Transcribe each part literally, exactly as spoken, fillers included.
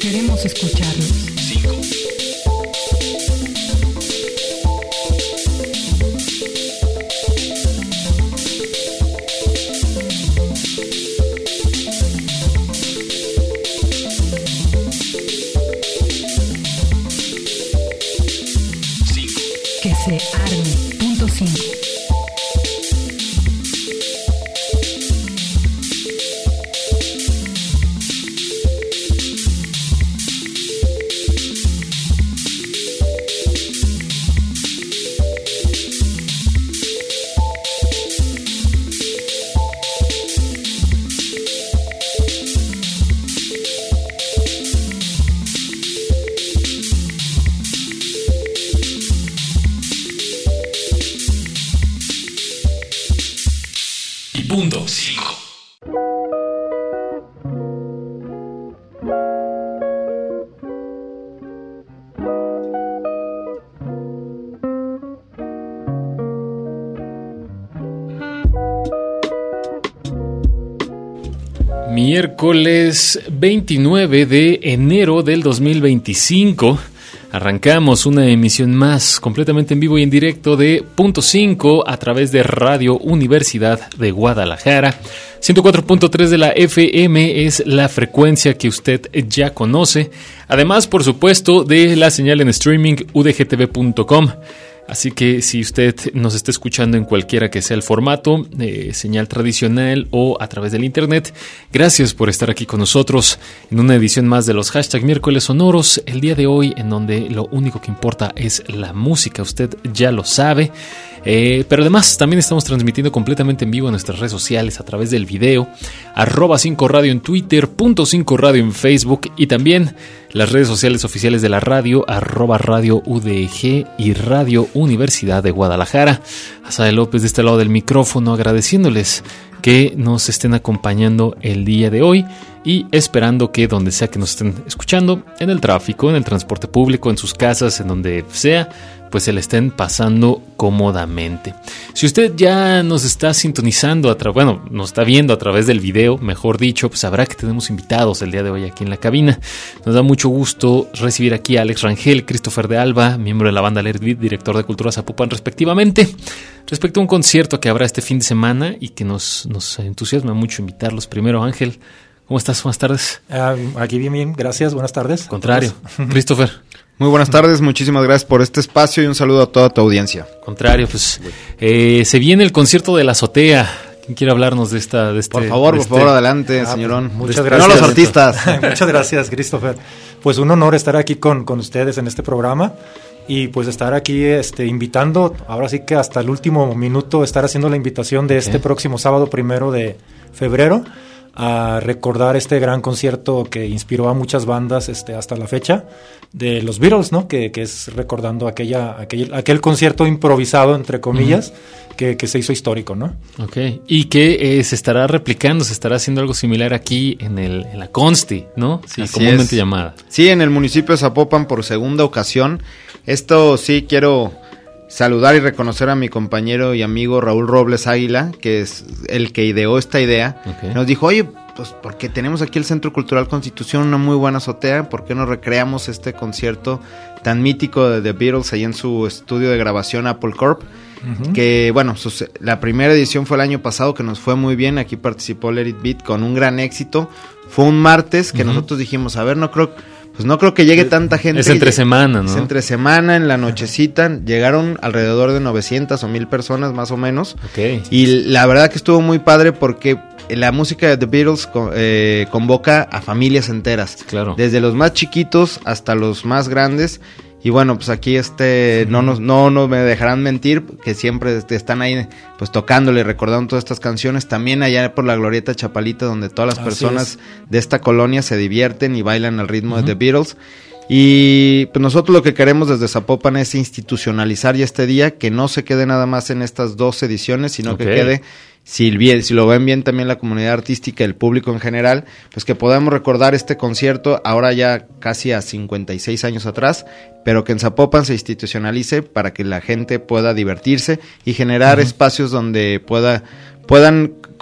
Queremos escucharlos. cinco. Que se arme. Punto cinco. Punto cinco. Miércoles veintinueve de enero del dos mil veinticinco. Arrancamos una emisión más completamente en vivo y en directo de Punto cinco a través de Radio Universidad de Guadalajara. ciento cuatro punto tres de la F M es la frecuencia que usted ya conoce. Además, por supuesto, de la señal en streaming u d g t v punto com. Así que si usted nos está escuchando en cualquiera que sea el formato, eh, señal tradicional o a través del internet, gracias por estar aquí con nosotros en una edición más de los hashtag miércoles sonoros, el día de hoy en donde lo único que importa es la música, usted ya lo sabe. Eh, pero además también estamos transmitiendo completamente en vivo en nuestras redes sociales a través del video, arroba cinco radio en Twitter, punto cinco radio en Facebook y también las redes sociales oficiales de la radio, arroba radio U D G y Radio Universidad de Guadalajara. Azael López de este lado del micrófono, agradeciéndoles que nos estén acompañando el día de hoy y esperando que donde sea que nos estén escuchando, en el tráfico, en el transporte público, en sus casas, en donde sea, pues se le estén pasando cómodamente. Si usted ya nos está sintonizando, a tra- bueno, nos está viendo a través del video, mejor dicho, pues sabrá que tenemos invitados el día de hoy aquí en la cabina. Nos da mucho gusto recibir aquí a Alex Rangel, Christopher de Alba, miembro de la banda Let It Beat, director de Cultura Zapopan, respectivamente, respecto a un concierto que habrá este fin de semana y que nos, nos entusiasma mucho invitarlos. Primero, Ángel, ¿cómo estás? Buenas tardes. Uh, aquí bien, bien, gracias, buenas tardes. Contrario, Christopher. Muy buenas tardes, muchísimas gracias por este espacio y un saludo a toda tu audiencia. Contrario, pues eh, se viene el concierto de la azotea. ¿Quién quiere hablarnos de esta? De este, por favor, de por este... favor, adelante, ah, señorón. Muchas este, gracias. No los artistas. Muchas gracias, Christopher. Pues un honor estar aquí con, con ustedes en este programa y pues estar aquí este, invitando, ahora sí que hasta el último minuto, estar haciendo la invitación de este ¿Eh? próximo sábado primero de febrero a recordar este gran concierto que inspiró a muchas bandas este, hasta la fecha de los Beatles, ¿no? Que, que es recordando aquella, aquel, aquel concierto improvisado, entre comillas, uh-huh. que, que se hizo histórico, ¿no? Ok, y que eh, se estará replicando, se estará haciendo algo similar aquí en, el, en la Consti, ¿no? Sí, Así comúnmente es. llamada. Sí, en el municipio de Zapopan por segunda ocasión. Esto sí quiero saludar y reconocer a mi compañero y amigo Raúl Robles Águila, que es el que ideó esta idea. Okay. Nos dijo, oye, pues porque tenemos aquí el Centro Cultural Constitución, una muy buena azotea, ¿por qué no recreamos este concierto tan mítico de The Beatles ahí en su estudio de grabación Apple Corp? Uh-huh. Que bueno, sus, la primera edición fue el año pasado, que nos fue muy bien, aquí participó Let It Beat con un gran éxito. Fue un martes que uh-huh. nosotros dijimos, a ver, no creo... Pues no creo que llegue tanta gente. Es entre semana, ¿no? Es entre semana, en la nochecita. Llegaron alrededor de novecientas o mil personas, más o menos. Okay. Y la verdad que estuvo muy padre porque la música de The Beatles eh, convoca a familias enteras. Claro. Desde los más chiquitos hasta los más grandes. Y bueno, pues aquí este, sí. no nos, no nos me dejarán mentir, que siempre están ahí pues tocándole y recordando todas estas canciones. También allá por la Glorieta Chapalita, donde todas las Así personas es. de esta colonia se divierten y bailan al ritmo uh-huh. de The Beatles. Y pues nosotros lo que queremos desde Zapopan es institucionalizar ya este día, que no se quede nada más en estas dos ediciones, sino okay. que quede, si, bien, si lo ven bien también la comunidad artística, el público en general, pues que podamos recordar este concierto ahora ya casi a cincuenta y seis años atrás, pero que en Zapopan se institucionalice para que la gente pueda divertirse y generar uh-huh. espacios donde pueda puedan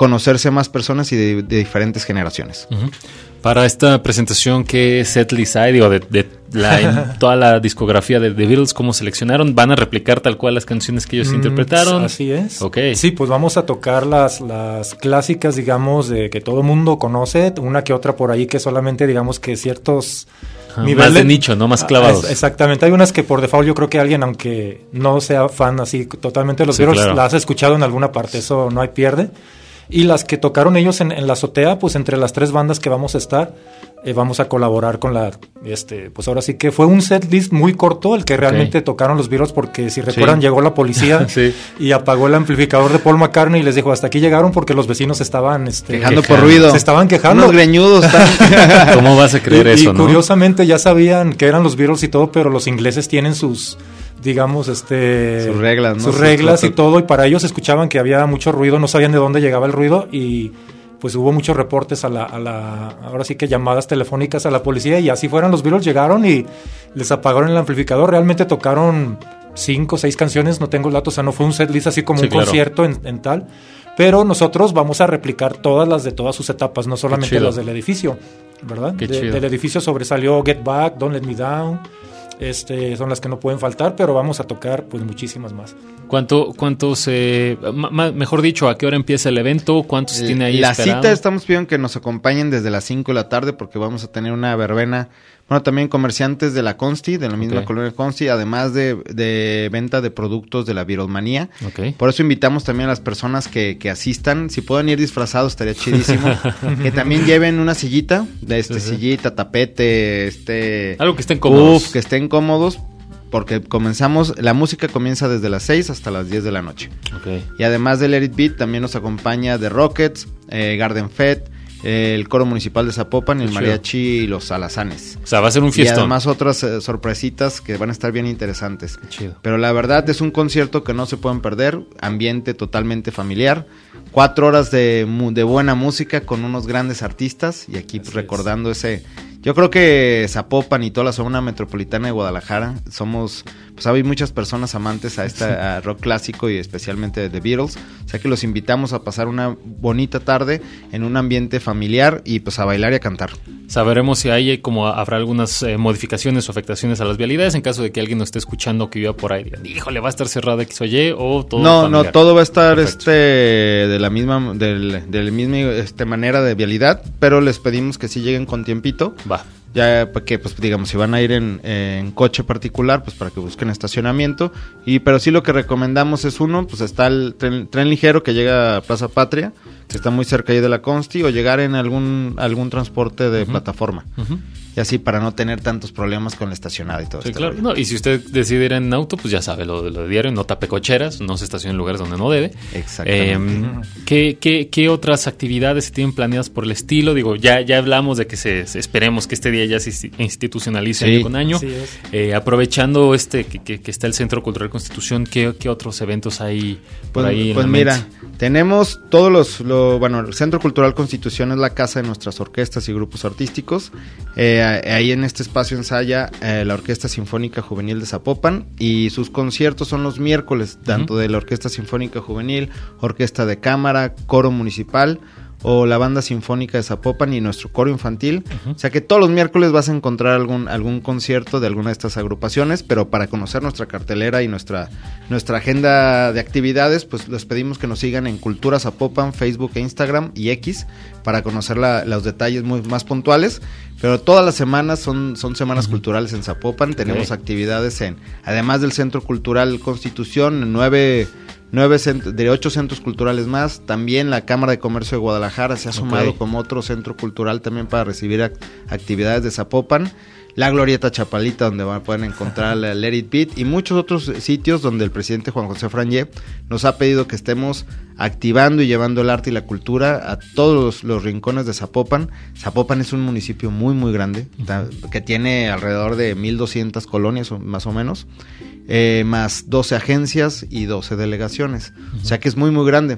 conocerse más personas y de, de diferentes generaciones. Uh-huh. Para esta presentación, ¿qué setlist hay? Digo, de, de la, en toda la discografía de The Beatles, ¿cómo seleccionaron? ¿Van a replicar tal cual las canciones que ellos mm, interpretaron? Así es. Okay. Sí, pues vamos a tocar las, las clásicas, digamos, de que todo el mundo conoce, una que otra por ahí que solamente, digamos, que ciertos... Ah, más de nicho, ¿no? Más clavados. Exactamente. Hay unas que por default yo creo que alguien, aunque no sea fan así totalmente de los sí, Beatles, claro. las has escuchado en alguna parte, eso no hay pierde. Y las que tocaron ellos en, en la azotea, pues entre las tres bandas que vamos a estar, eh, vamos a colaborar con la, este, pues ahora sí que fue un set list muy corto el que realmente okay. tocaron los Beatles, porque si recuerdan sí. llegó la policía sí. y apagó el amplificador de Paul McCartney y les dijo hasta aquí llegaron porque los vecinos estaban este, quejando por ruido, se estaban quejando, unos greñudos. ¿Cómo vas a creer y, eso? Y ¿no? curiosamente ya sabían que eran los Beatles y todo, pero los ingleses tienen sus digamos, este... sus reglas, ¿no? Sus reglas y todo, y para ellos escuchaban que había mucho ruido, no sabían de dónde llegaba el ruido, y pues hubo muchos reportes a la, a la, ahora sí que llamadas telefónicas a la policía, y así fueron los Beatles, llegaron y les apagaron el amplificador, realmente tocaron cinco o seis canciones, no tengo el dato, o sea, no fue un setlist así como sí, un claro. concierto en, en tal, pero nosotros vamos a replicar todas las de todas sus etapas, no solamente las del edificio, ¿verdad? Qué de, chido. Del edificio sobresalió Get Back, Don't Let Me Down... Este, son las que no pueden faltar, pero vamos a tocar pues muchísimas más. ¿Cuánto, cuántos, eh, m- mejor dicho, a qué hora empieza el evento? ¿Cuántos se tiene ahí La esperado? cita estamos pidiendo que nos acompañen desde las cinco de la tarde porque vamos a tener una verbena. Bueno, también comerciantes de la Consti, de la misma okay. colonia Consti, además de, de venta de productos de la Beatlemanía. Okay. Por eso invitamos también a las personas que, que asistan. Si pueden ir disfrazados, estaría chidísimo. Que también lleven una sillita, de este uh-huh. sillita, tapete, este... algo que estén cómodos. Uf, que estén cómodos, porque comenzamos, la música comienza desde las seis hasta las diez de la noche. Okay. Y además de Let It Beat, también nos acompaña The Rockets, eh, Garden Fed, el Coro Municipal de Zapopan, el Mariachi y los Alazanes. O sea, va a ser un fiestón. Y además otras eh, sorpresitas que van a estar bien interesantes. Chido. Pero la verdad es un concierto que no se pueden perder, ambiente totalmente familiar, cuatro horas de, de buena música con unos grandes artistas y aquí pues, recordando ese... Yo creo que Zapopan y toda la zona metropolitana de Guadalajara somos, pues hay muchas personas amantes a este a rock clásico y especialmente de The Beatles, o sea que los invitamos a pasar una bonita tarde en un ambiente familiar y pues a bailar y a cantar. Sabremos si hay como habrá algunas eh, modificaciones o afectaciones a las vialidades en caso de que alguien nos esté escuchando que viva por ahí, digan, híjole, va a estar cerrado X o Y o todo No, familiar. No, todo va a estar Perfecto. este de la misma del, de la misma este, manera de vialidad, pero les pedimos que sí lleguen con tiempito. Va. Ya que pues digamos si van a ir en, en coche particular pues para que busquen estacionamiento y pero sí lo que recomendamos es uno pues está el tren, tren ligero que llega a Plaza Patria que está muy cerca ahí de la Consti o llegar en algún algún transporte de uh-huh. plataforma uh-huh. y así para no tener tantos problemas con la estacionada y todo eso. Sí, claro. No, y si usted decide ir en auto pues ya sabe lo, lo de diario, no tape cocheras, no se estacione en lugares donde no debe. Exactamente. Eh, ¿qué, qué, ¿Qué otras actividades se tienen planeadas por el estilo? Digo, ya, ya hablamos de que se, se esperemos que este día ya se institucionalice sí. año con año. Eh, aprovechando este que, que, que está el Centro Cultural Constitución, ¿qué, qué otros eventos hay por pues, ahí? Pues en la mira, mente? Tenemos todos los, lo, bueno, el Centro Cultural Constitución es la casa de nuestras orquestas y grupos artísticos. Eh, ahí en este espacio ensaya eh, la Orquesta Sinfónica Juvenil de Zapopan y sus conciertos son los miércoles, tanto uh-huh. de la Orquesta Sinfónica Juvenil, Orquesta de Cámara, Coro Municipal o la Banda Sinfónica de Zapopan y nuestro coro infantil. Uh-huh. O sea que todos los miércoles vas a encontrar algún algún concierto de alguna de estas agrupaciones, pero para conocer nuestra cartelera y nuestra nuestra agenda de actividades, pues les pedimos que nos sigan en Cultura Zapopan, Facebook e Instagram y X para conocer la, los detalles muy más puntuales. Pero todas las semanas son, son semanas uh-huh. culturales en Zapopan. Tenemos okay. actividades en, además del Centro Cultural Constitución, nueve... Nueve cent- de ocho centros culturales más, también la Cámara de Comercio de Guadalajara se ha sumado okay. como otro centro cultural también para recibir ac- actividades de Zapopan, la Glorieta Chapalita donde van, pueden encontrar la Let It Beat y muchos otros sitios donde el presidente Juan José Frangé nos ha pedido que estemos activando y llevando el arte y la cultura a todos los, los rincones de Zapopan. Zapopan es un municipio muy muy grande uh-huh. que tiene alrededor de mil doscientas colonias más o menos. Eh, más doce agencias y doce delegaciones, uh-huh. o sea que es muy muy grande.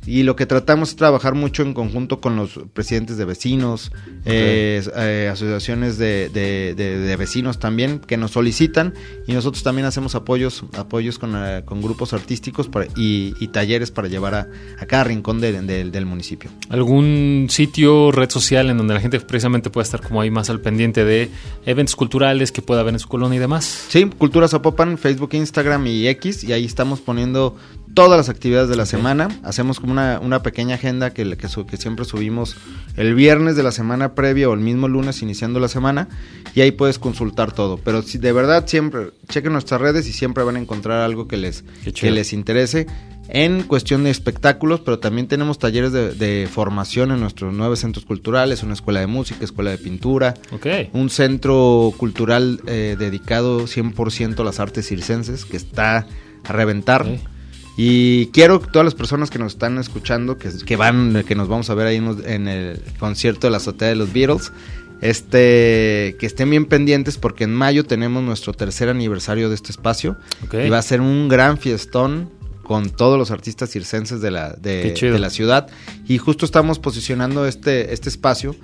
Y lo que tratamos es trabajar mucho en conjunto con los presidentes de vecinos, okay. eh, eh, asociaciones de, de, de, de vecinos también que nos solicitan, y nosotros también hacemos apoyos apoyos con, uh, con grupos artísticos para, y, y talleres para llevar a, a cada rincón de, de, del municipio. ¿Algún sitio, red social en donde la gente precisamente pueda estar como ahí más al pendiente de eventos culturales que pueda haber en su colonia y demás? Sí, Cultura Zapopan, Facebook, Instagram y X, y ahí estamos poniendo todas las actividades de la okay. semana. Hacemos como una, una pequeña agenda que, que, que siempre subimos el viernes de la semana previa o el mismo lunes iniciando la semana, y ahí puedes consultar todo. Pero si de verdad siempre chequen nuestras redes y siempre van a encontrar algo que les, que les interese en cuestión de espectáculos, pero también tenemos talleres de, de formación en nuestros nueve centros culturales, una escuela de música, escuela de pintura, okay. un centro cultural eh, dedicado cien por ciento a las artes circenses que está a reventar. Okay. Y quiero que todas las personas que nos están escuchando, que, que van, que nos vamos a ver ahí en, en el concierto de la azotea de los Beatles, este, que estén bien pendientes, porque en mayo tenemos nuestro tercer aniversario de este espacio, okay. y va a ser un gran fiestón con todos los artistas circenses de la, de, de la ciudad, y justo estamos posicionando este, este espacio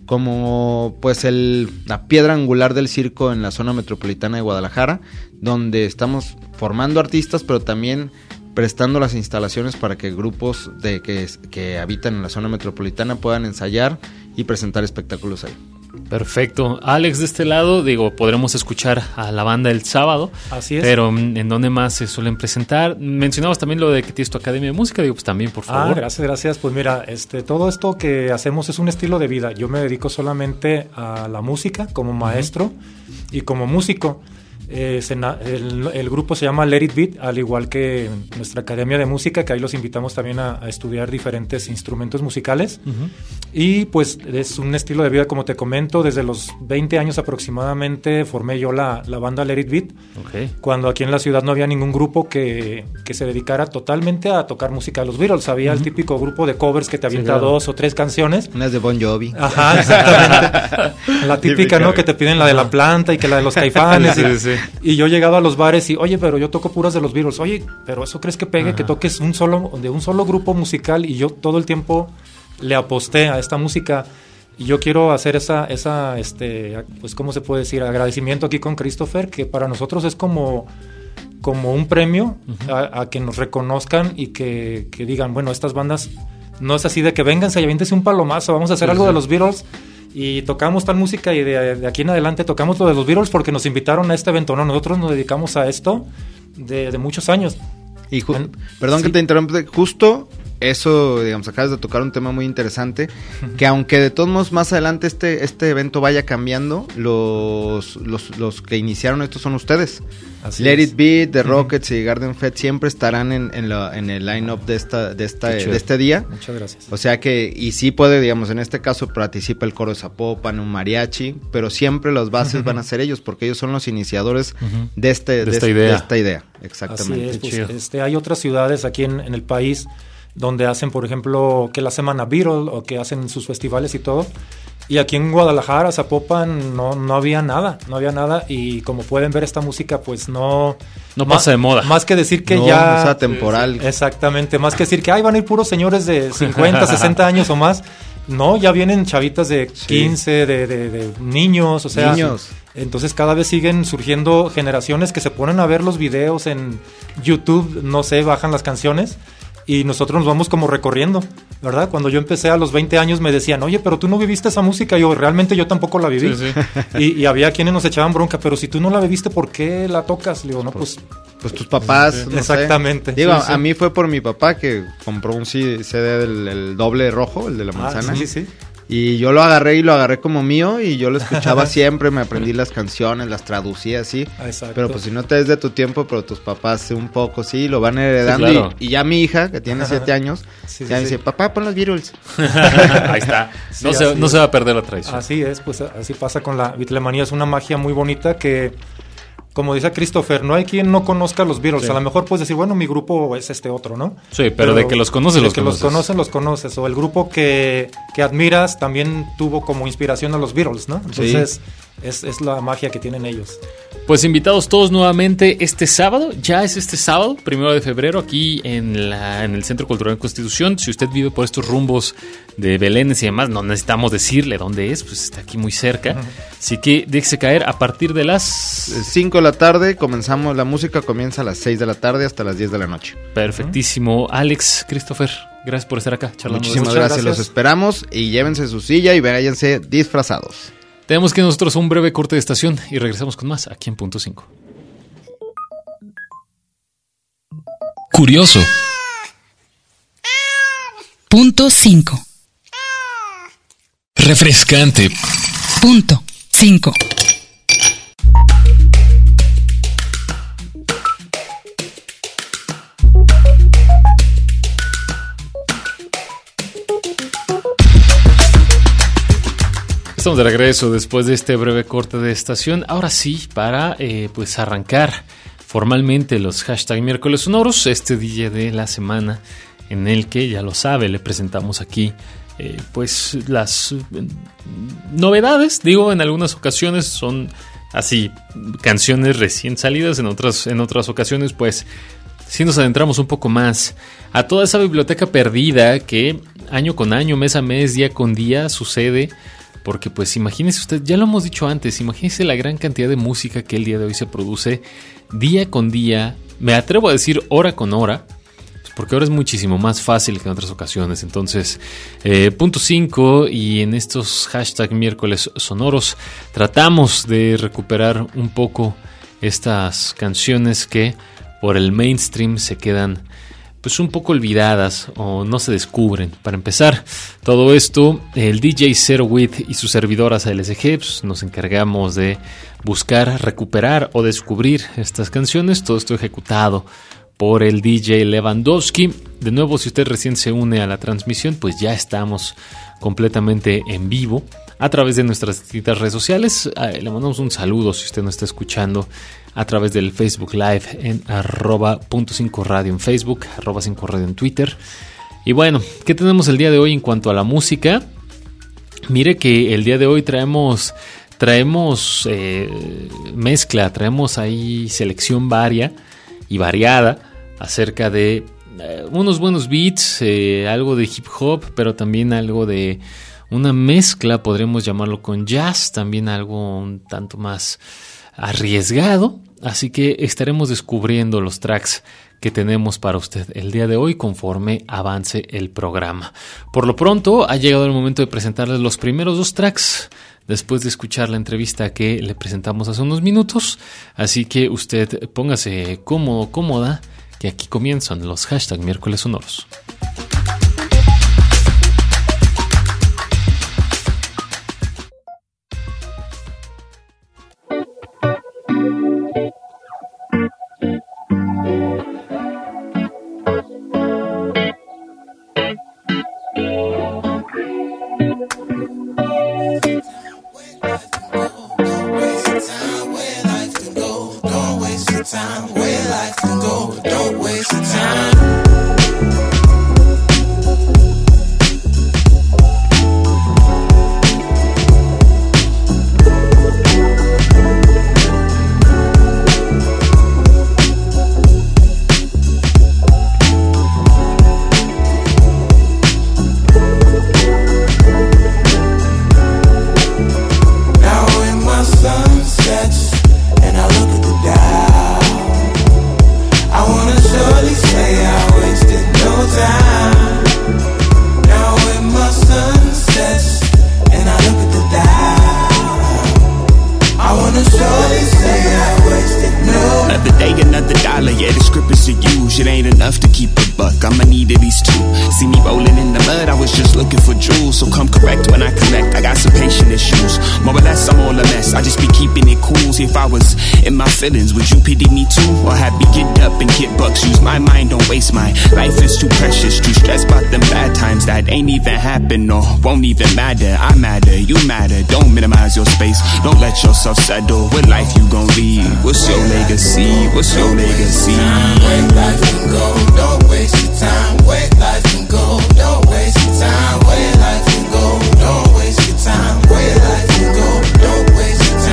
como pues el, la piedra angular del circo en la zona metropolitana de Guadalajara, donde estamos formando artistas, pero también prestando las instalaciones para que grupos de que, que habitan en la zona metropolitana puedan ensayar y presentar espectáculos ahí. Perfecto. Alex, de este lado, digo, podremos escuchar a la banda el sábado. Así es. Pero ¿en dónde más se suelen presentar? Mencionabas también lo de que tienes tu academia de música, digo, pues también, por favor. Ah, gracias, gracias. Pues mira, este, todo esto que hacemos es un estilo de vida. Yo me dedico solamente a la música como maestro uh-huh. y como músico. Eh, se na- el, el grupo se llama Let It Beat, al igual que nuestra academia de música, que ahí los invitamos también a, a estudiar diferentes instrumentos musicales. Uh-huh. Y pues es un estilo de vida, como te comento, desde los veinte años aproximadamente formé yo la, la banda Let It Beat, okay. cuando aquí en la ciudad no había ningún grupo que, que se dedicara totalmente a tocar música de los Beatles. Había uh-huh. el típico grupo de covers que te avienta sí, claro. dos o tres canciones. Unas de Bon Jovi. Ajá, exactamente. La típica, ¿no? Que te piden la de La Planta y que la de los Caifanes. sí, sí. Y yo he llegado a los bares y, oye, pero yo toco puras de los Beatles. Oye, pero ¿eso crees que pegue? Ajá. Que toques un solo, de un solo grupo musical. Y yo todo el tiempo le aposté a esta música. Y yo quiero hacer esa, esa este, pues, ¿cómo se puede decir? Agradecimiento aquí con Christopher, que para nosotros es como, como un premio uh-huh. a, a que nos reconozcan y que, que digan, bueno, estas bandas no es así de que vénganse y aviéntese un palomazo, vamos a hacer sí, algo sí. de los Beatles. Y tocamos tal música y de, de aquí en adelante tocamos lo de los Beatles porque nos invitaron a este evento. No, nosotros nos dedicamos a esto de, de muchos años. Y ju- en, perdón sí. que te interrumpa, justo eso, digamos, acabas de tocar un tema muy interesante, que aunque de todos modos más adelante este, este evento vaya cambiando, los, los, los que iniciaron esto son ustedes. Así Let es. It Be, The Rockets uh-huh. y Garden Fed siempre estarán en, en, la, en el line-up de esta, de esta, de este día. Muchas gracias. O sea que, y sí puede, digamos, en este caso participa el coro de Zapopan, un mariachi, pero siempre las bases uh-huh. van a ser ellos, porque ellos son los iniciadores uh-huh. de, este, de, de, esta, idea. de esta idea. Exactamente. Así es, pues, este, hay otras ciudades aquí en, en el país donde hacen, por ejemplo, que la semana Beatle o que hacen sus festivales y todo. Y aquí en Guadalajara, Zapopan, no, no había nada, no había nada. Y como pueden ver, esta música, pues no... No pasa de moda. Más que decir que no, ya... No sea temporal. Exactamente, más que decir que, ay, van a ir puros señores de cincuenta, sesenta años o más. No, ya vienen chavitas de quince, sí. de, de, de niños, o sea... Niños. Entonces cada vez siguen surgiendo generaciones que se ponen a ver los videos en YouTube, no sé, bajan las canciones... Y nosotros nos vamos como recorriendo, ¿verdad? Cuando yo empecé a los veinte años me decían, oye, pero tú no viviste esa música. Yo, realmente yo tampoco la viví. Sí, sí. Y, y había quienes nos echaban bronca, pero si tú no la viviste, ¿por qué la tocas? Le digo, no, pues... Pues tus papás, sí, no exactamente. Sé. Digo, sí, sí. a mí fue por mi papá que compró un C D del el doble rojo, el de la manzana. Ah, sí, sí. Y yo lo agarré y lo agarré como mío y yo lo escuchaba siempre, me aprendí las canciones, las traducía así. Exacto. Pero pues si no te des de tu tiempo, pero tus papás un poco sí, lo van heredando. Sí, claro. y, y ya mi hija, que tiene siete años, sí, ya sí, dice, sí. papá, pon los Beatles. Ahí está. Sí, no, se, no se va a perder la tradición. Así es, pues así pasa con la Beatlemanía. Es una magia muy bonita que... Como dice Christopher, no hay quien no conozca a los Beatles. Sí. A lo mejor puedes decir, bueno, mi grupo es este otro, ¿no? Sí, pero, pero de que los conoces, los que conoces. los conocen, los conoces. O el grupo que, que admiras también tuvo como inspiración a los Beatles, ¿no? Entonces, sí. es, es la magia que tienen ellos. Pues invitados todos nuevamente este sábado, ya es este sábado, primero de febrero, aquí en, la, en el Centro Cultural Constitución. Si usted vive por estos rumbos de Belénes y demás, no necesitamos decirle dónde es, pues está aquí muy cerca. Uh-huh. Así que déjese caer a partir de las cinco de la tarde, comenzamos, la música comienza a las seis de la tarde hasta las diez de la noche. Perfectísimo. Uh-huh. Alex, Christopher, gracias por estar acá charlando. Muchísimas gracias, gracias, los esperamos y llévense su silla y váyanse disfrazados. Tenemos que nosotros un breve corte de estación y regresamos con más aquí en Punto cinco. Curioso. Punto cinco. Refrescante. Punto cinco. Estamos de regreso después de este breve corte de estación. Ahora sí, para eh, pues arrancar formalmente los hashtag miércoles sonoros, este día de la semana en el que, ya lo sabe, le presentamos aquí eh, pues las eh, novedades. Digo, en algunas ocasiones son así canciones recién salidas, en otras, en otras ocasiones pues sí nos adentramos un poco más a toda esa biblioteca perdida que año con año, mes a mes, día con día sucede. Porque pues imagínese usted, ya lo hemos dicho antes, imagínese la gran cantidad de música que el día de hoy se produce día con día, me atrevo a decir hora con hora, pues porque ahora es muchísimo más fácil que en otras ocasiones. Entonces, eh, punto cinco, y en estos hashtag miércoles sonoros tratamos de recuperar un poco estas canciones que por el mainstream se quedan pues un poco olvidadas o no se descubren. Para empezar todo esto, el D J Zero With y sus servidoras A L S G pues, nos encargamos de buscar, recuperar o descubrir estas canciones. Todo esto ejecutado por el D J Lewandowski. De nuevo, si usted recién se une a la transmisión, pues ya estamos completamente en vivo a través de nuestras distintas redes sociales. Le mandamos un saludo si usted nos está escuchando a través del Facebook Live en arroba punto cinco radio en Facebook, arroba cinco radio en Twitter. Y bueno, ¿qué tenemos el día de hoy en cuanto a la música? Mire que el día de hoy traemos traemos eh, mezcla, traemos ahí selección varia y variada acerca de eh, unos buenos beats, eh, algo de hip hop, pero también algo de una mezcla, podremos llamarlo, con jazz, también algo un tanto más arriesgado. Así que estaremos descubriendo los tracks que tenemos para usted el día de hoy conforme avance el programa. Por lo pronto ha llegado el momento de presentarles los primeros dos tracks después de escuchar la entrevista que le presentamos hace unos minutos. Así que usted póngase cómodo, cómoda, que aquí comienzan los hashtag miércoles sonoros. Feelings, would you pity me too? Or have me get up and get bucks? Use my mind, don't waste mine. Life is too precious, too stressed about them bad times that ain't even happen or won't even matter. I matter, you matter, don't minimize your space. Don't let yourself settle. What life you gon' lead? What's your legacy? What's your legacy? Where life can go, don't waste your time. Where life can go, don't waste your time. Where life can go, don't waste your time. Where life can go, don't waste your time.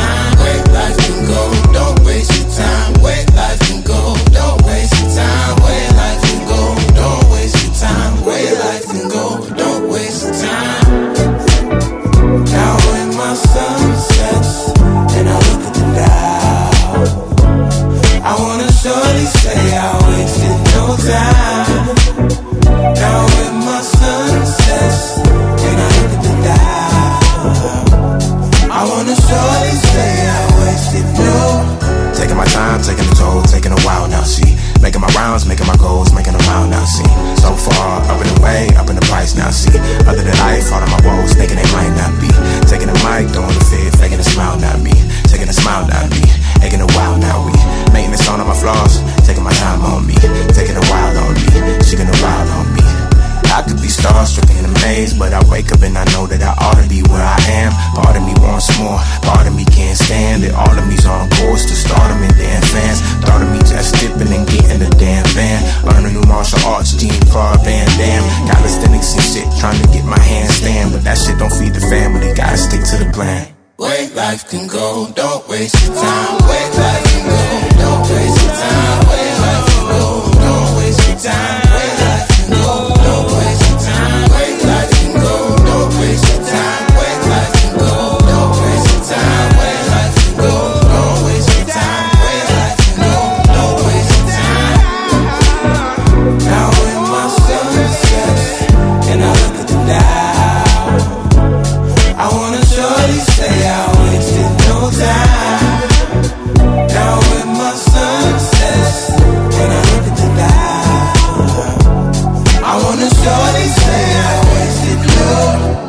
smiled at me. Acting a while now, we making this on all my flaws, taking my time on me, taking a while on me, she gonna ride on me. I could be starstruck and amazed, but I wake up and I know that I ought to be where I am. Part of me wants more, part of me can't stand it. All of me's on course to stardom and damn fans. Thought of me just dipping and getting a damn van. Learn a new martial arts, Jean Claude Van Damme. Calisthenics and shit, trying to get my handstand, but that shit don't feed the family, gotta stick to the plan. Wait, life can go, don't waste your time. Wait, life can go, don't waste your time. Wait, life can go, don't waste your time. Wait, life can go, don't waste your time. Wait, life can go, don't waste your time. Wait, life can go, don't waste your time. Wait, life can go, don't waste your time. Wait, life can go, don't waste your time. Now when my sun sets and I look at the dial, I wanna surely say I wasted no time. Now when my sun sets and I look at the dial, I wanna surely say I wasted no.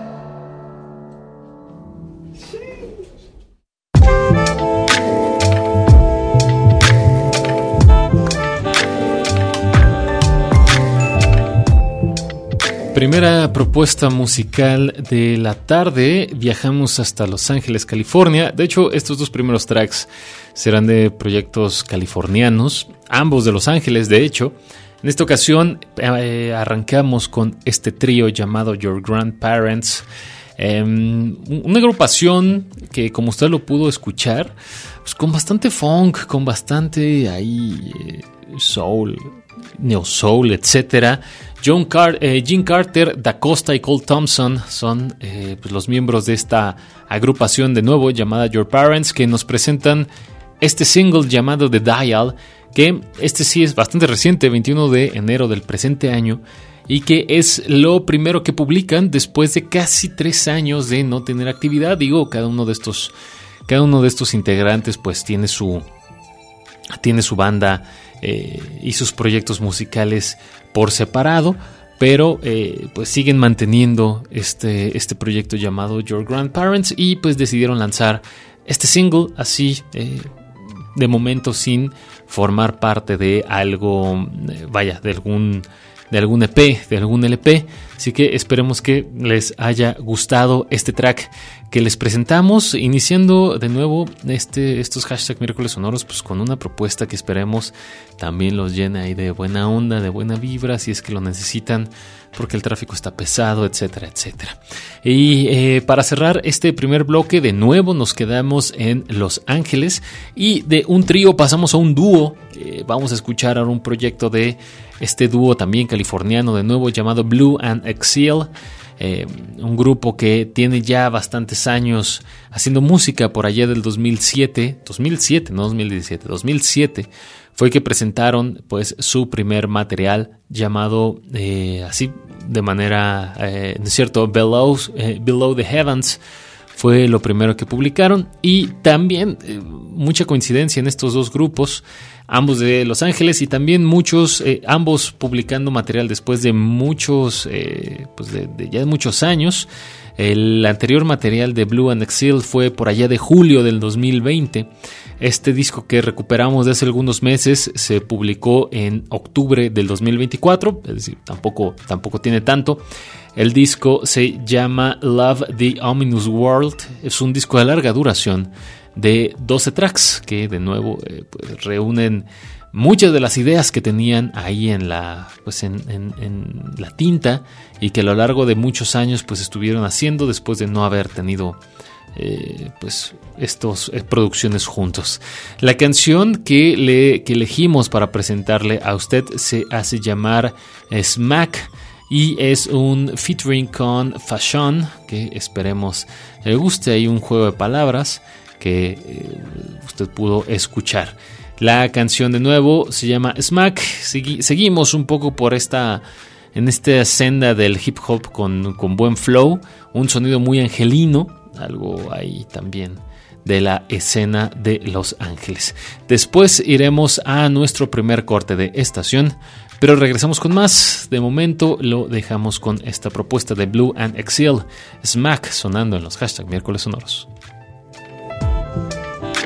Primera propuesta musical de la tarde, viajamos hasta Los Ángeles, California. De hecho, estos dos primeros tracks serán de proyectos californianos, ambos de Los Ángeles, de hecho. En esta ocasión eh, arrancamos con este trío llamado Your Grandparents, eh, una agrupación que, como usted lo pudo escuchar, pues con bastante funk, con bastante ahí eh, soul, neo soul, etcétera. John Car- eh, Gene Carter, Da Costa y Cole Thompson son eh, pues los miembros de esta agrupación de nuevo llamada Your Parents, que nos presentan este single llamado The Dial, que este sí es bastante reciente, veintiuno de enero del presente año, y que es lo primero que publican después de casi tres años de no tener actividad. Digo, cada uno de estos, cada uno de estos integrantes pues tiene su, tiene su banda eh, y sus proyectos musicales por separado, pero eh, pues siguen manteniendo este, este proyecto llamado Your Grandparents, y pues decidieron lanzar este single así eh, de momento sin formar parte de algo, eh, vaya, de algún de algún E P, de algún L P. Así que esperemos que les haya gustado este track que les presentamos, iniciando de nuevo este, estos hashtag miércoles sonoros pues con una propuesta que esperemos también los llene ahí de buena onda, de buena vibra, si es que lo necesitan, porque el tráfico está pesado, etcétera, etcétera. Y eh, para cerrar este primer bloque, de nuevo nos quedamos en Los Ángeles, y de un trío pasamos a un dúo. Eh, vamos a escuchar ahora un proyecto de este dúo también californiano de nuevo llamado Blue and Exile. Eh, un grupo que tiene ya bastantes años haciendo música. Por allá del dos mil siete, dos mil siete, no dos mil diecisiete, dos mil siete fue que presentaron pues su primer material llamado eh, así de manera, eh, ¿no es cierto? Below, eh, Below the Heavens fue lo primero que publicaron, y también eh, mucha coincidencia en estos dos grupos, ambos de Los Ángeles, y también muchos, eh, ambos publicando material después de muchos, eh, pues de, de ya de muchos años. El anterior material de Blue and Exile fue por allá de julio del dos mil veinte. Este disco que recuperamos de hace algunos meses se publicó en octubre del dos mil veinticuatro, es decir, tampoco, tampoco tiene tanto. El disco se llama Love the Ominous World. Es un disco de larga duración de doce tracks que de nuevo eh, pues, reúnen muchas de las ideas que tenían ahí en la, pues en, en, en la tinta, y que a lo largo de muchos años pues estuvieron haciendo después de no haber tenido eh, pues estos eh, producciones juntos. La canción que, le, que elegimos para presentarle a usted se hace llamar eh, Smack, y es un featuring con Fashion, que esperemos le guste. Hay un juego de palabras que eh, usted pudo escuchar. La canción de nuevo se llama Smack. Segui- seguimos un poco por esta, en esta senda del hip hop con, con buen flow, un sonido muy angelino, algo ahí también de la escena de Los Ángeles. Después iremos a nuestro primer corte de estación, pero regresamos con más. De momento lo dejamos con esta propuesta de Blue and Exile, Smack, sonando en los hashtag miércoles sonoros.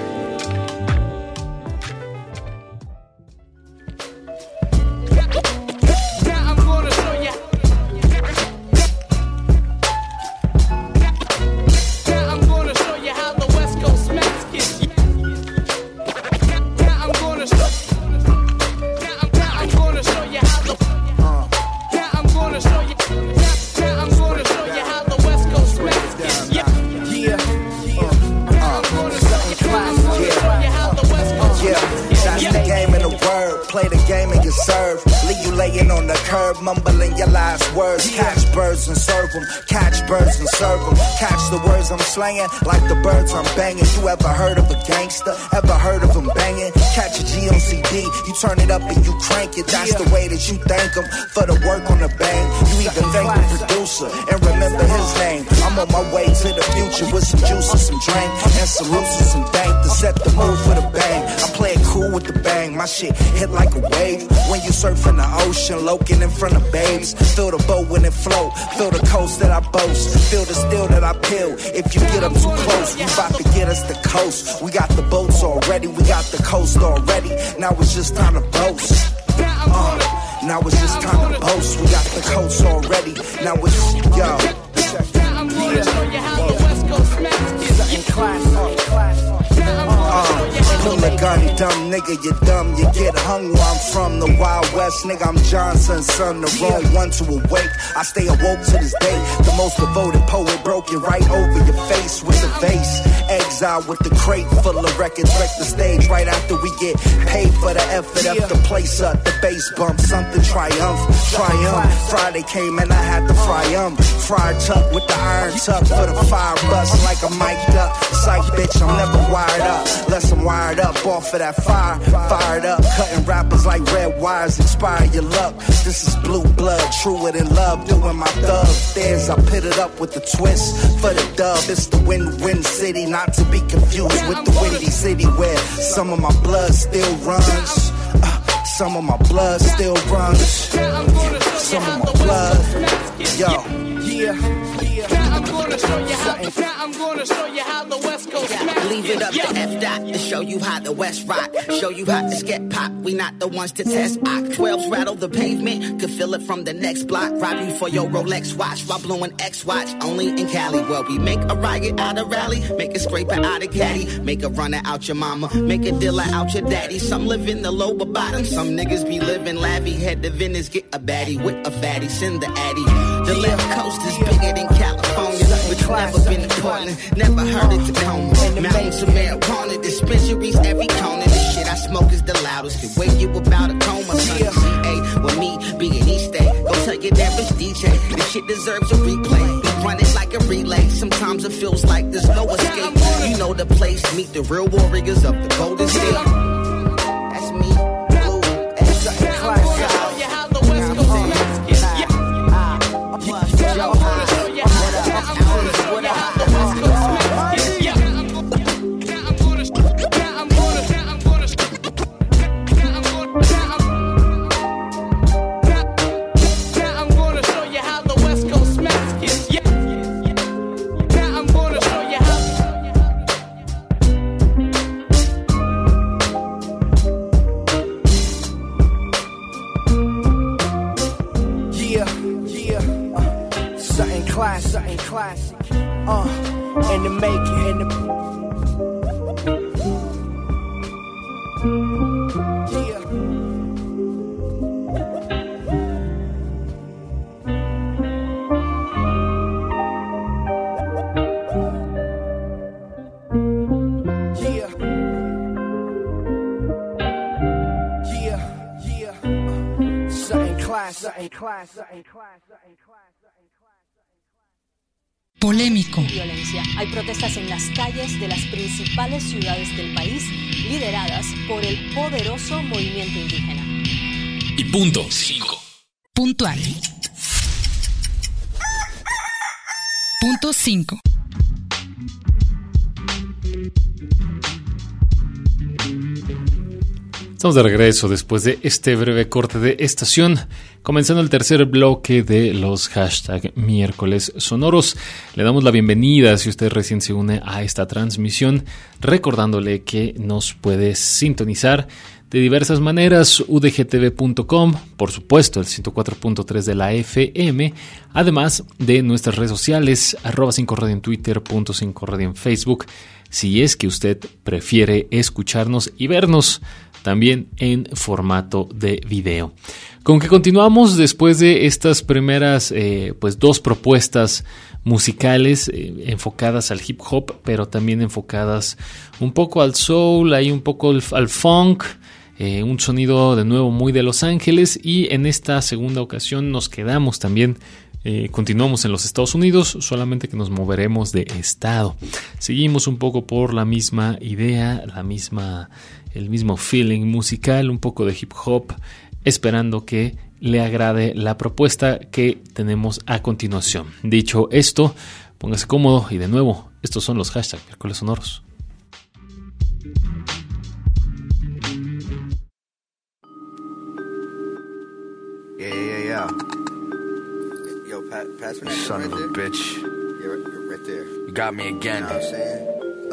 on the curb, mumbling your last words. Catch birds and serve them, catch birds and serve them. Catch the words I'm slaying, like the birds I'm banging. You ever heard of a gangster? Ever heard of him banging? Catch a G on C D, you turn it up and you crank it. That's the way that you thank him for the work on the bang. You even thank the producer and remember his name. I'm on my way to the future with some juice and some drink and some loose and some dank to set the mood for the bang. I play it cool with the bang, my shit hit like a wave. When you surf in the ocean, loking in front of babes. Feel the boat when it float, feel the coast that I boast. Feel the steel that I peel. If you get up too close, we about to get us the coast. We got the boats already, we got the coast already. Now it's just time to boast. Uh, now it's just time to boast. We got the coast already. Now it's yo. I'm gonna show you how the West Coast smacks. In class, class. Uh, Hooligan, dumb nigga, you dumb, you get hung where I'm from, the Wild West, nigga, I'm Johnson, son, the wrong one to awake. I stay awoke to this day, the most devoted poet broke it right over your face with the vase. Exile with the crate full of records, wreck the stage right after we get paid for the effort. F the place up, the bass bump, something triumph, triumph. Friday came and I had to fry um, fried tuck with the iron tuck for the fire bust like a mic'd up. Psych bitch, I'm never wired up. Less I'm wired up off of that fire, fired up, cutting rappers like red wires, inspire your luck. This is blue blood, truer than love, doing my thug. There's I pit it up with the twist for the dub. It's the win-win city, not to be confused with the windy city where some of my blood still runs. Uh, some of my blood still runs. Some of my blood, yo. Yeah, yeah. Now I'm gonna show you how. Now I'm gonna show you how the West Coast. Yeah. Leave it up to F dot to show you how the West rock. Show you how to get pop. We not the ones to test. Ock twelves rattle the pavement. Could feel it from the next block. Rob you for your Rolex watch while blowing X watch. Only in Cali, well we make a riot out of rally, make a scraper out of caddy, make a runner out your mama, make a dealer out your daddy. Some live in the lower bottom. Some niggas be living lavvy. Head to Venice, get a baddie with a fatty. Send the addy. The left coast is bigger than California, but you never been to Portland, never heard of Tacoma. Mountains of marijuana, dispensaries every corner. The shit I smoke is the loudest. The way you about a coma, son. C A with me being East A. Go tell your damage D J. This shit deserves a replay. We run it like a relay. Sometimes it feels like there's no escape. You know the place. Meet the real warriors of the Golden State. That's me, Blue, and something class. Show you how the West Coast is. Yeah. Yo, something classic, uh, and to make it, and to yeah. Yeah. Yeah, yeah, uh, something class, something class, something class, something class. Polémico. Violencia. Hay protestas en las calles de las principales ciudades del país, lideradas por el poderoso movimiento indígena. Y punto cinco. Puntual. Punto cinco. Estamos de regreso después de este breve corte de estación, comenzando el tercer bloque de los hashtag miércoles sonoros. Le damos la bienvenida si usted recién se une a esta transmisión, recordándole que nos puede sintonizar de diversas maneras, u d g t v punto com, por supuesto el ciento cuatro punto tres de la F M, además de nuestras redes sociales, arroba cinco radio en Twitter, punto cinco radio en Facebook, si es que usted prefiere escucharnos y vernos también en formato de video. Con que continuamos después de estas primeras eh, pues dos propuestas musicales eh, enfocadas al hip hop, pero también enfocadas un poco al soul, hay un poco al, al funk, eh, un sonido de nuevo muy de Los Ángeles, y en esta segunda ocasión nos quedamos también, eh, continuamos en los Estados Unidos, solamente que nos moveremos de estado. Seguimos un poco por la misma idea, la misma, el mismo feeling musical, un poco de hip hop, esperando que le agrade la propuesta que tenemos a continuación. Dicho esto, póngase cómodo y de nuevo, estos son los hashtags Miércoles Sonoros. Yeah, yeah, yeah. Yo, pa- pass me that son right of a there. Bitch. You're right, you're right there. You got me again. You know what I'm saying?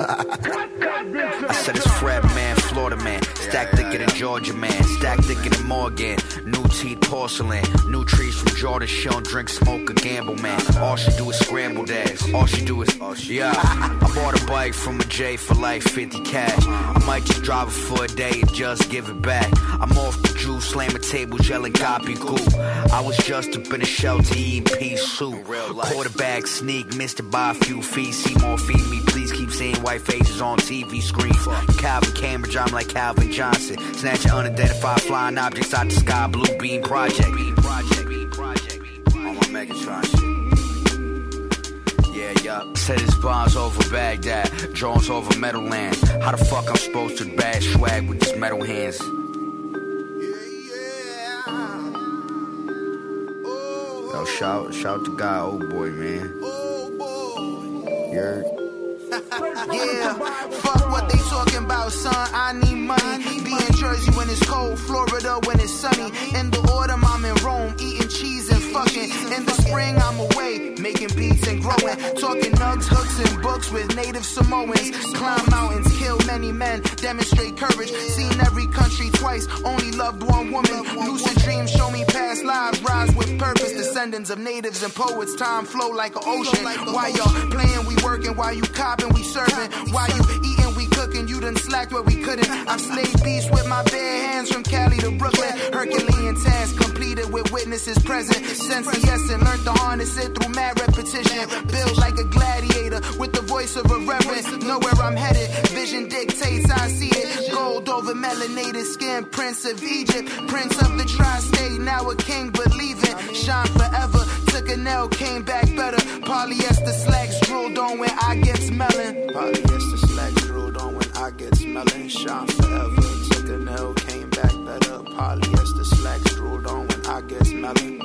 I said it's Fred man, Florida man, stack thicker than Georgia man, stack thicker than Morgan, new teeth porcelain, new trees from Jordan, she don't drink, smoke, or gamble man, all she do is scramble dash, all she do is, yeah, I bought a bike from a J for like fifty cash, I might just drive it for a day and just give it back, I'm off the juice, slamming tables, yelling copy goop, I was just up in a shelter eating pea soup, quarterback sneak, missed it by a few feet, Seymour feed me, please keep saying white faces on T V screen. Calvin Cambridge, I'm like Calvin Johnson. Snatching unidentified flying objects out the sky, blue beam project. Beam project, beam project, beam project. On my Megatron shit. Yeah, yeah. Said his bombs over Baghdad, drones over Meadowland. How the fuck I'm supposed to bag swag with these metal hands? Yo, shout, shout to God, old boy, man. You're yeah, fuck what they talking about, son. I need money. Be in Jersey when it's cold, Florida when it's sunny. In the autumn, I'm in Rome, eating cheese and fucking. In the spring, I'm away, making beats and growing. Talking nugs, hooks, and books with native Samoans. Climb mountains, kill many men, demonstrate courage. Seen every country twice, only loved one woman. Lucid dreams show me past lives, rise with purpose. Descendants of natives and poets, time flow like an ocean. While y'all playing, we working. While you copping, we serving. While you eating, we cooking. You done slacked where we couldn't. I've slayed beasts with my bare hands from Cali to Brooklyn. Herculean task completed with witnesses present. Sense the essence, learned to harness it through mad repetition. Built like a gladiator with the voice of a reverend. Know where I'm headed. Vision dictates, I see it. Gold over melanated skin, Prince of Egypt. Prince of the tri-state, now a king believing. Shine forever. Took an L, came back better. Polyester slacks drilled on when I get smelling. Polyester slacks drilled on when I get smelling. Shine forever. Took an L, came back better. Polyester slacks drilled on when I get smelling.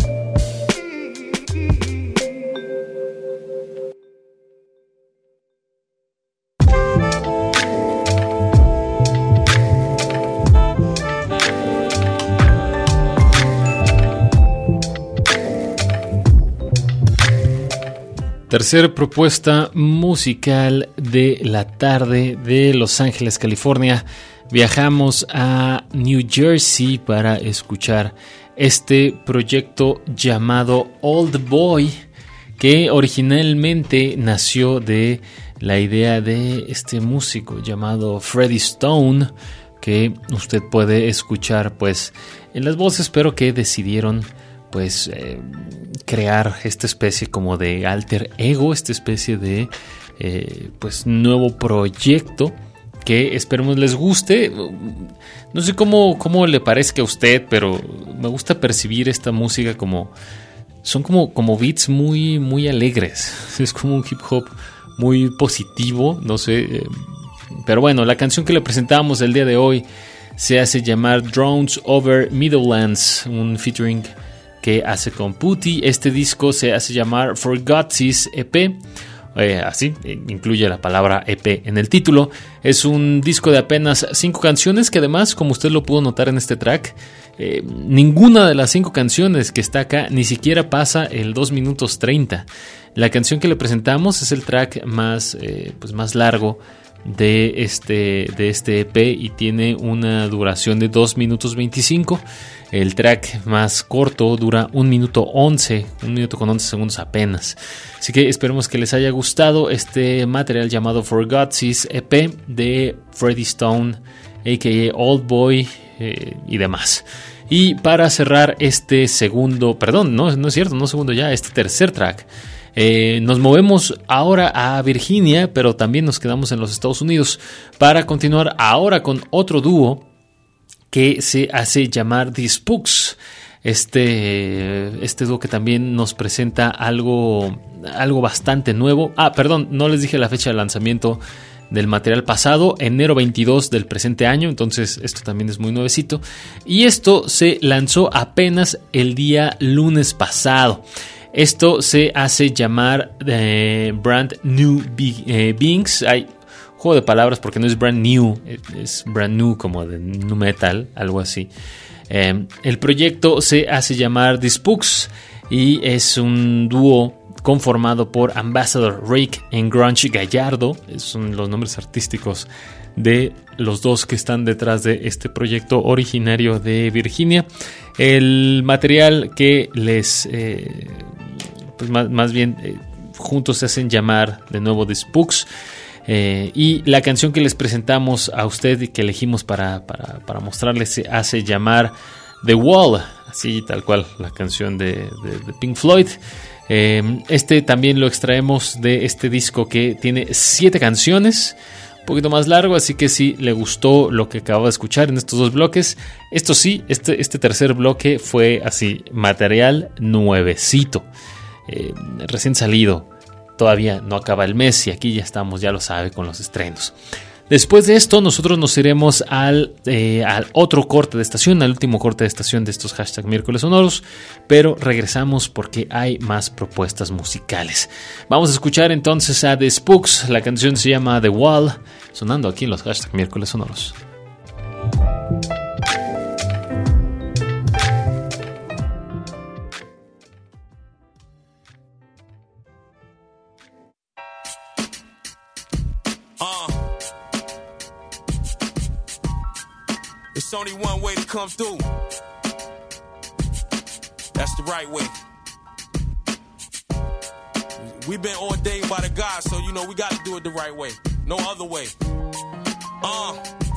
Tercer propuesta musical de la tarde de Los Ángeles, California. Viajamos a New Jersey para escuchar este proyecto llamado Old Boy, que originalmente nació de la idea de este músico llamado Freddie Stone, que usted puede escuchar pues en las voces, pero que decidieron pues eh, crear esta especie como de alter ego, esta especie de eh, pues nuevo proyecto que esperemos les guste. No sé cómo, cómo le parezca a usted, pero me gusta percibir esta música como son como, como beats muy, muy alegres. Es como un hip hop muy positivo, no sé. Eh, pero bueno, la canción que le presentamos el día de hoy se hace llamar Drones Over Meadowlands, un featuring que hace con Putty. Este disco se hace llamar Forgotsies E P, eh, así, eh, incluye la palabra E P en el título. Es un disco de apenas cinco canciones que además, como usted lo pudo notar en este track, eh, ninguna de las cinco canciones que está acá ni siquiera pasa el dos minutos treinta. La canción que le presentamos es el track más, eh, pues más largo de este, de este E P y tiene una duración de dos minutos veinticinco. El track más corto dura un minuto once, un minuto con once segundos apenas. Así que esperemos que les haya gustado este material llamado Forgotsies E P de Freddie Stone, a k a. Old Boy eh, y demás. Y para cerrar este segundo, perdón, no, no es cierto, no segundo ya, este tercer track, Eh, nos movemos ahora a Virginia, pero también nos quedamos en los Estados Unidos para continuar ahora con otro dúo que se hace llamar The Spooks. Este, este dúo que también nos presenta algo, algo bastante nuevo. Ah, perdón, no les dije la fecha de lanzamiento del material pasado, enero veintidós del presente año, entonces esto también es muy nuevecito. Y esto se lanzó apenas el día lunes pasado. Esto se hace llamar eh, Brand New Be- eh, Beings. Hay juego de palabras porque no es brand new, es brand new como de nu metal, algo así. Eh, el proyecto se hace llamar The Spooks y es un dúo conformado por Ambassador Rake en Grunge Gallardo. Son los nombres artísticos de los dos que están detrás de este proyecto originario de Virginia. El material que les eh, pues más, más bien eh, juntos se hacen llamar de nuevo The Spooks. Eh, y la canción que les presentamos a usted y que elegimos para, para, para mostrarles se hace llamar The Wall, así tal cual la canción de, de, de Pink Floyd. Eh, este también lo extraemos de este disco que tiene siete canciones, un poquito más largo, así que si le gustó lo que acabo de escuchar en estos dos bloques, esto sí, este, este tercer bloque fue así, material nuevecito, eh, recién salido. Todavía no acaba el mes y aquí ya estamos, ya lo sabe, con los estrenos. Después de esto, nosotros nos iremos al, eh, al otro corte de estación, al último corte de estación de estos hashtag miércoles sonoros, pero regresamos porque hay más propuestas musicales. Vamos a escuchar entonces a The Spooks, la canción se llama The Wall, sonando aquí en los hashtag miércoles sonoros. It's only one way to come through. That's the right way. We've been ordained by the God, so you know we got to do it the right way. No other way. Uh.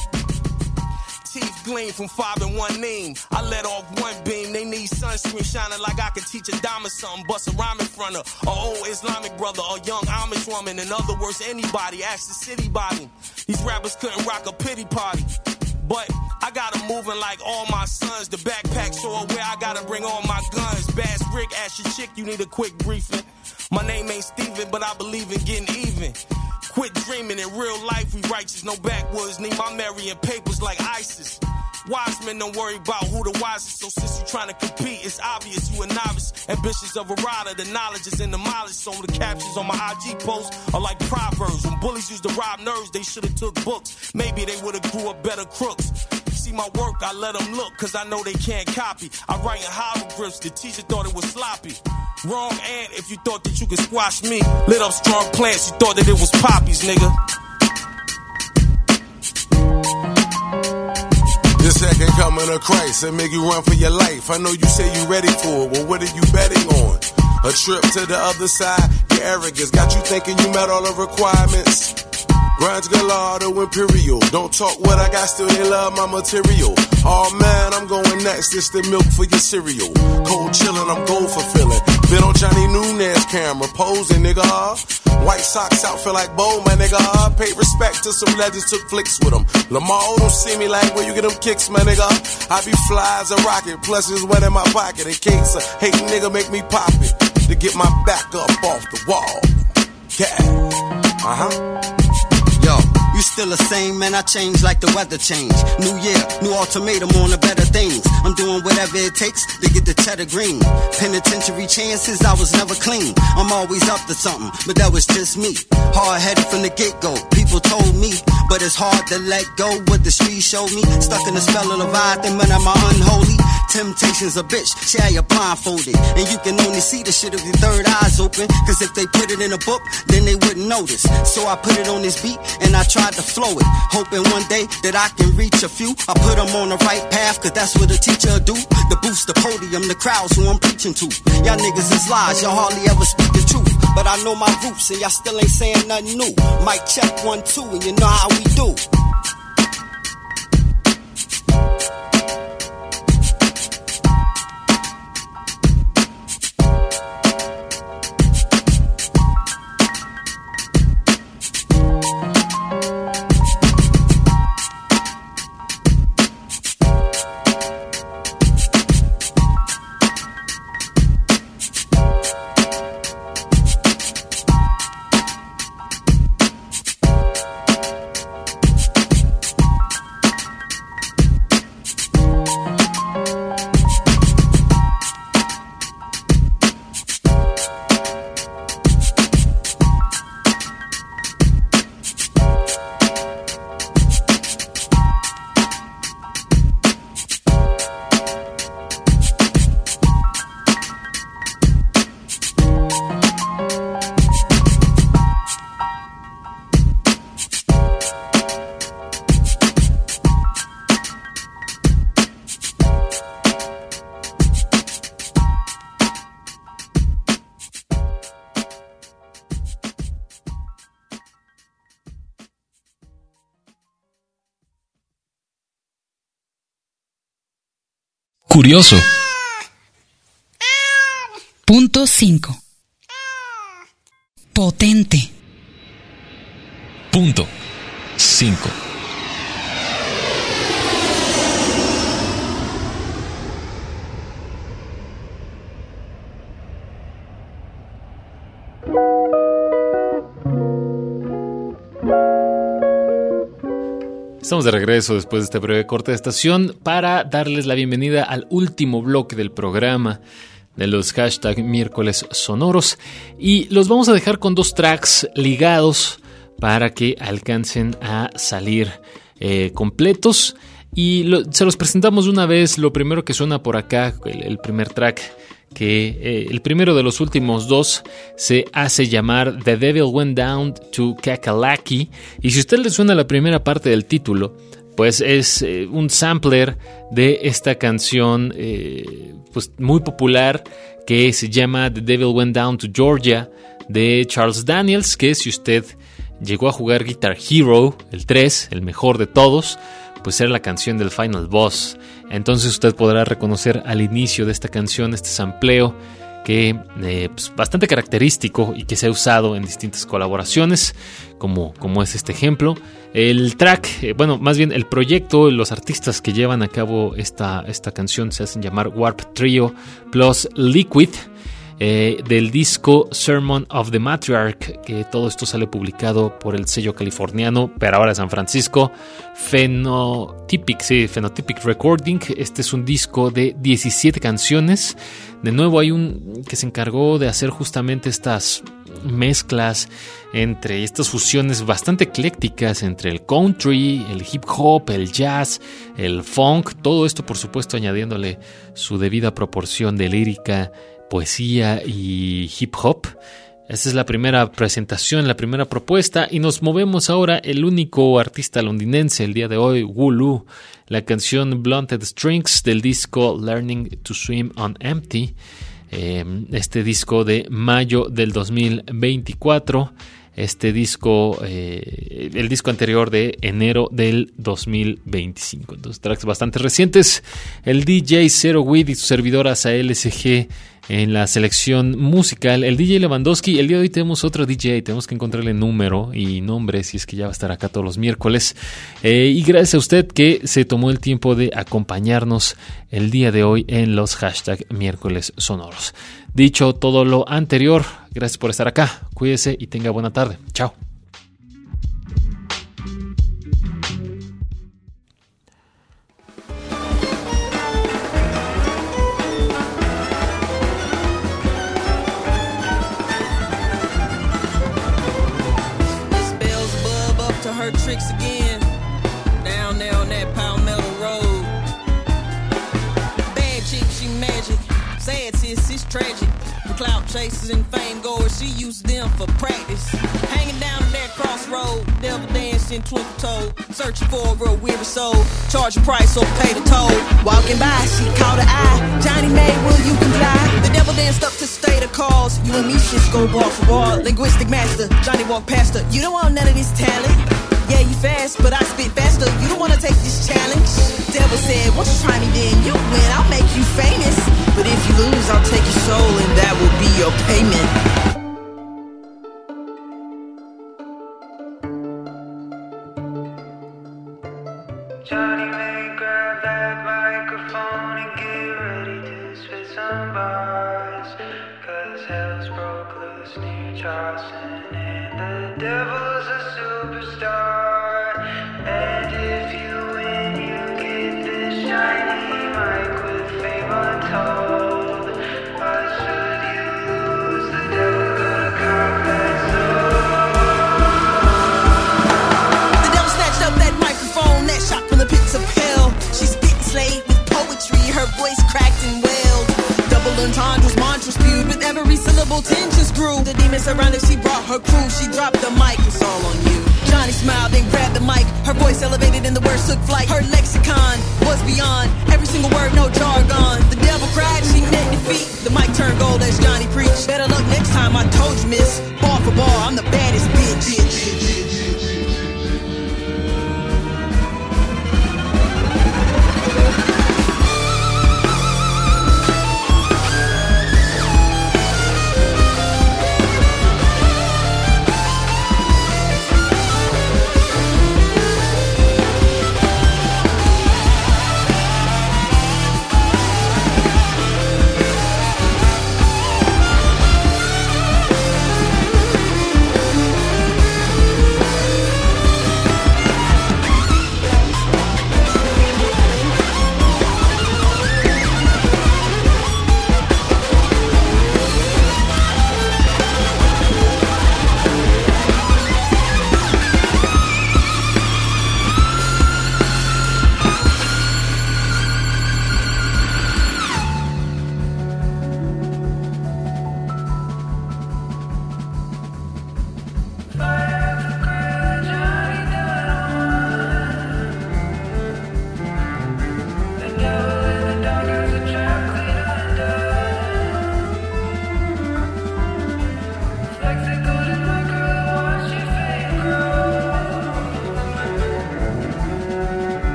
Teeth gleam from five and one name. I let off one beam. They need sunscreen shining like I can teach a dime or something. Bust a rhyme in front of an old Islamic brother, a young Amish woman. In other words, anybody. Ask the city body. These rappers couldn't rock a pity party. But I got them moving like all my sons. The backpack show where I gotta bring all my guns. Bass Rick, ask your chick, you need a quick briefing. My name ain't Steven, but I believe in getting even. Quit dreaming, in real life we righteous, no backwoods. Need my Marian papers like ISIS. Wise men don't worry about who the wisest. So since you trying to compete, it's obvious you a novice. Ambitious of a rider, the knowledge is in the mileage. So the captions on my I G posts are like proverbs. When bullies used to rob nerves, they should've took books. Maybe they would've grew up better crooks. See my work, I let them look, cause I know they can't copy. I write in hieroglyphs, the teacher thought it was sloppy. Wrong ant if you thought that you could squash me. Lit up strong plants, you thought that it was poppies, nigga. This second coming of Christ and make you run for your life. I know you say you ready for it, well what are you betting on? A trip to the other side, your arrogance got you thinking you met all the requirements. Grunge Gallardo Imperial, don't talk what I got, still they love my material. Oh man, I'm going next, it's the milk for your cereal. Cold chillin', I'm goal fulfilling. Been on Johnny Nunez camera, posing, nigga. White socks out, feel like Bo, my nigga. Pay respect to some legends, took flicks with them. Lamar don't see me like where you get them kicks, my nigga. I be fly as a rocket, plus it's wet in my pocket. In case a hating nigga make me pop it, to get my back up off the wall. Yeah, uh-huh. Yo, you still the same, man, I changed like the weather change. New year, new ultimatum on the better things. I'm doing whatever it takes to get the cheddar green. Penitentiary chances, I was never clean. I'm always up to something, but that was just me. Hard-headed from the get-go, people told me. But it's hard to let go what the streets showed me. Stuck in the spell of Leviathan, man, am I unholy? Temptation's a bitch, she had you blindfolded. And you can only see the shit if your third eye's open. Cause if they put it in a book, then they wouldn't notice. So I put it on this beat, and I tried to flow it, hoping one day that I can reach a few. I put them on the right path, cause that's what a teacher do. To boost the podium, the crowds who I'm preaching to. Y'all niggas is lies, y'all hardly ever speak the truth. But I know my roots, and y'all still ain't saying nothing new. Mic check one, two, and you know how we do. curioso. Punto cinco. Potente. Punto cinco. Estamos de regreso después de este breve corte de estación para darles la bienvenida al último bloque del programa de los hashtag miércoles sonoros, y los vamos a dejar con dos tracks ligados para que alcancen a salir eh, completos, y lo, se los presentamos de una vez. Lo primero que suena por acá, el, el primer track, que eh, el primero de los últimos dos se hace llamar The Devil Went Down to Kakalaki, y si a usted le suena la primera parte del título, pues es eh, un sampler de esta canción eh, pues muy popular que se llama The Devil Went Down to Georgia de Charles Daniels, que si usted llegó a jugar Guitar Hero, el tres, el mejor de todos, pues era la canción del Final Boss. Entonces usted podrá reconocer al inicio de esta canción este sampleo que eh, pues bastante característico y que se ha usado en distintas colaboraciones, como, como es este ejemplo. El track, eh, bueno, más bien el proyecto, los artistas que llevan a cabo esta, esta canción se hacen llamar Warp Trio plus Liquid, eh, del disco Sermon of the Matriarch, que todo esto sale publicado por el sello californiano, pero ahora de San Francisco, Phenotypic, sí, Phenotypic Recording. Este es un disco de diecisiete canciones. De nuevo hay un que se encargó de hacer justamente estas mezclas entre estas fusiones bastante eclécticas entre el country, el hip hop, el jazz, el funk, todo esto por supuesto añadiéndole su debida proporción de lírica, poesía y hip hop. Esta es la primera presentación, la primera propuesta, y nos movemos ahora. El único artista londinense el día de hoy, Wooloo, la canción Blunted Strings del disco Learning to Swim on Empty, eh, este disco de mayo del dos mil veinticuatro, este disco, eh, el disco anterior de enero del dos mil veinticinco. Entonces, tracks bastante recientes. El D J Zero Weed y su servidor Asael S G en la selección musical. El D J Lewandowski. El día de hoy tenemos otro D J, tenemos que encontrarle número y nombre, si es que ya va a estar acá todos los miércoles. Eh, y gracias a usted que se tomó el tiempo de acompañarnos el día de hoy en los hashtag miércoles sonoros. Dicho todo lo anterior, gracias por estar acá. Cuídese y tenga buena tarde. Chao. Tricks again, down there on that Palmetto Road. Bad chick, she magic. Sad sis, it's tragic. The clout chasers and fame goers, she used them for practice. Hanging down at that crossroad, devil dancing twinkle toe, searching for a real weary soul. Charge a price or pay the toll. Walking by, she caught her eye. Johnny May, will you comply? The devil danced up to state of cause. You and me, shit's go bar for bar. Linguistic master, Johnny walked past her. You don't want none of this talent. Yeah, you fast, but I spit faster. You don't wanna take this challenge. Devil said, won't you try me then? You win, I'll make you famous. But if you lose, I'll take your soul and that will be your payment. Johnny May, grab that microphone and get ready to spit some bars. Cause hell's broke loose near Charleston and the devil's a superstar. And if you win, you get this shiny mic with fame untold. But should you lose, the devil gonna cop that soul. The devil snatched up that microphone, that shot from the pits of hell. She spit slayed with poetry, her voice cracked and wailed. Double entendres, mantras spewed with every syllable tensions grew. The demons surrounded, she brought her crew. She dropped the mic, it's all on you. Johnny smiled, then grabbed the mic. Her voice elevated and the words took flight. Her lexicon was beyond every single word, no jargon. The devil cried, she met defeat. The mic turned gold as Johnny preached. Better luck next time, I told you, miss. Bar for bar, I'm the baddest bitch.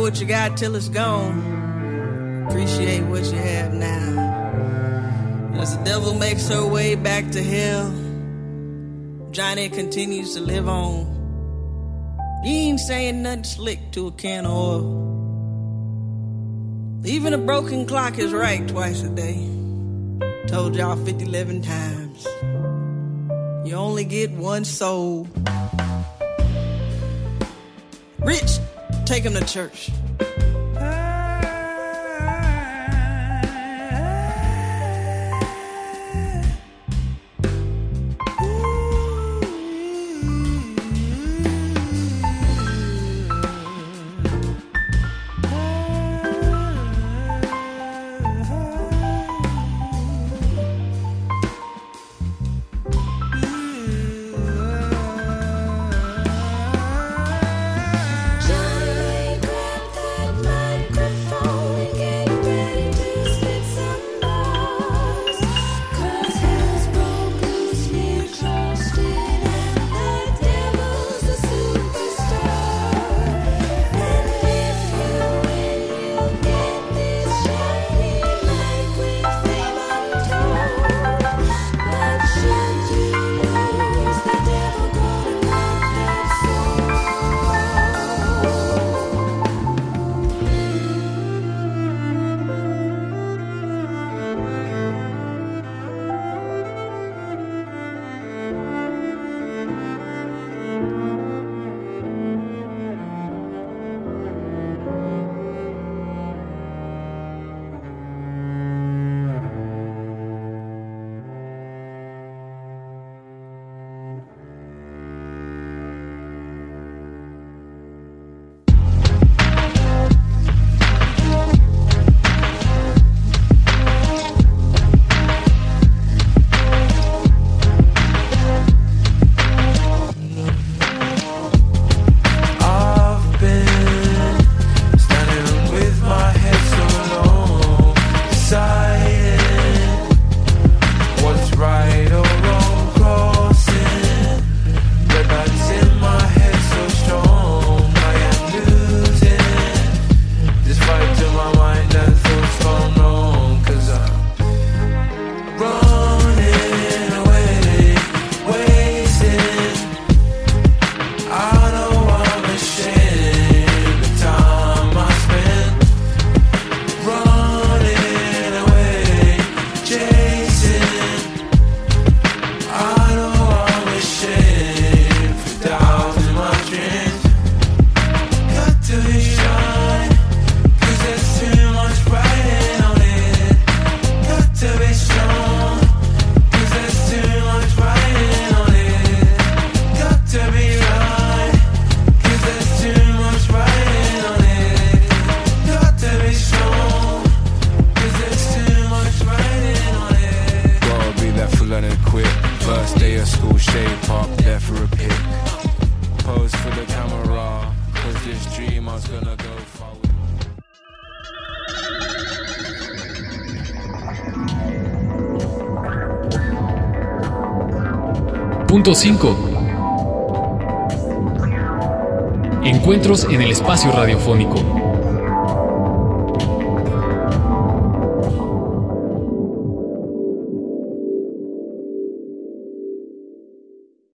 what you got till it's gone. Appreciate what you have now. As the devil makes her way back to hell, Johnny continues to live on. He ain't saying nothing slick to a can of oil. Even a broken clock is right twice a day. Told y'all fifty, eleven times. You only get one soul. Rich, take him to church. Punto cinco. Encuentros en el espacio radiofónico.